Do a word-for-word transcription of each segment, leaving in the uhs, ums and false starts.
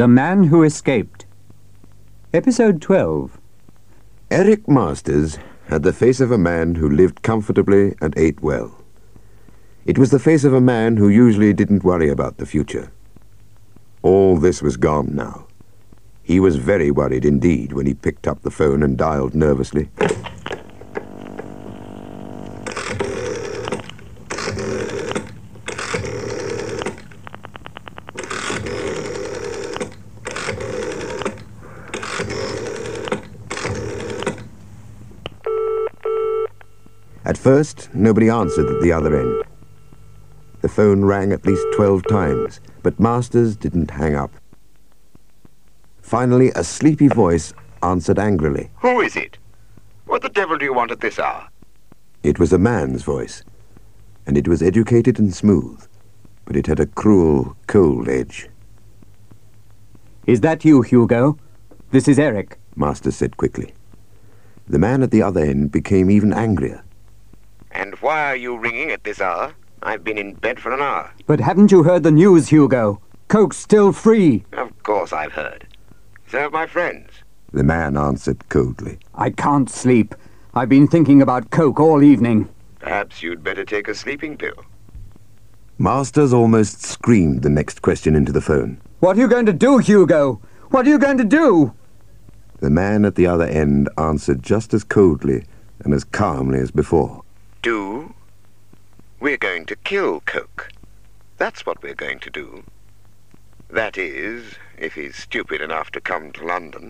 The Man Who Escaped. Episode twelve. Eric Masters had the face of a man who lived comfortably and ate well. It was the face of a man who usually didn't worry about the future. All this was gone now. He was very worried indeed when he picked up the phone and dialed nervously. At first, nobody answered at the other end. The phone rang at least twelve times, but Masters didn't hang up. Finally, a sleepy voice answered angrily. Who is it? What the devil do you want at this hour? It was a man's voice, and it was educated and smooth, but it had a cruel, cold edge. Is that you, Hugo? This is Eric. Masters said quickly. The man at the other end became even angrier. And why are you ringing at this hour? I've been in bed for an hour. But haven't you heard the news, Hugo? Coke's still free. Of course I've heard. So have my friends. The man answered coldly. I can't sleep. I've been thinking about Coke all evening. Perhaps you'd better take a sleeping pill. Masters almost screamed the next question into the phone. What are you going to do, Hugo? What are you going to do? The man at the other end answered just as coldly and as calmly as before. Do? We're going to kill Coke. That's what we're going to do. That is, if he's stupid enough to come to London.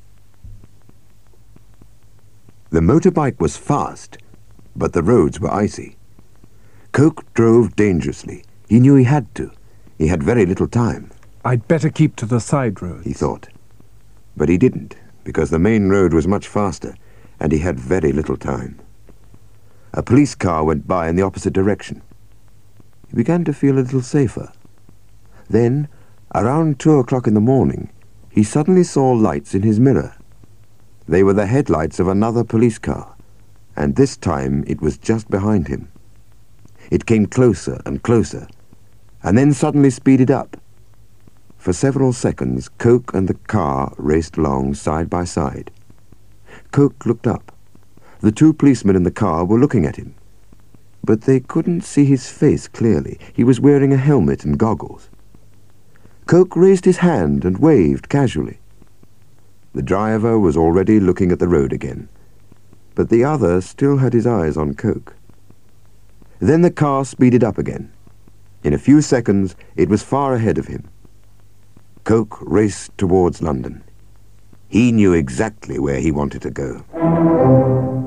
The motorbike was fast, but the roads were icy. Coke drove dangerously. He knew he had to. He had very little time. I'd better keep to the side roads, he thought. But he didn't, because the main road was much faster, and he had very little time. A police car went by in the opposite direction. He began to feel a little safer. Then, around two o'clock in the morning, he suddenly saw lights in his mirror. They were the headlights of another police car, and this time it was just behind him. It came closer and closer, and then suddenly speeded up. For several seconds, Coke and the car raced along side by side. Coke looked up. The two policemen in the car were looking at him, but they couldn't see his face clearly. He was wearing a helmet and goggles. Coke raised his hand and waved casually. The driver was already looking at the road again, but the other still had his eyes on Coke. Then the car speeded up again. In a few seconds, it was far ahead of him. Coke raced towards London. He knew exactly where he wanted to go.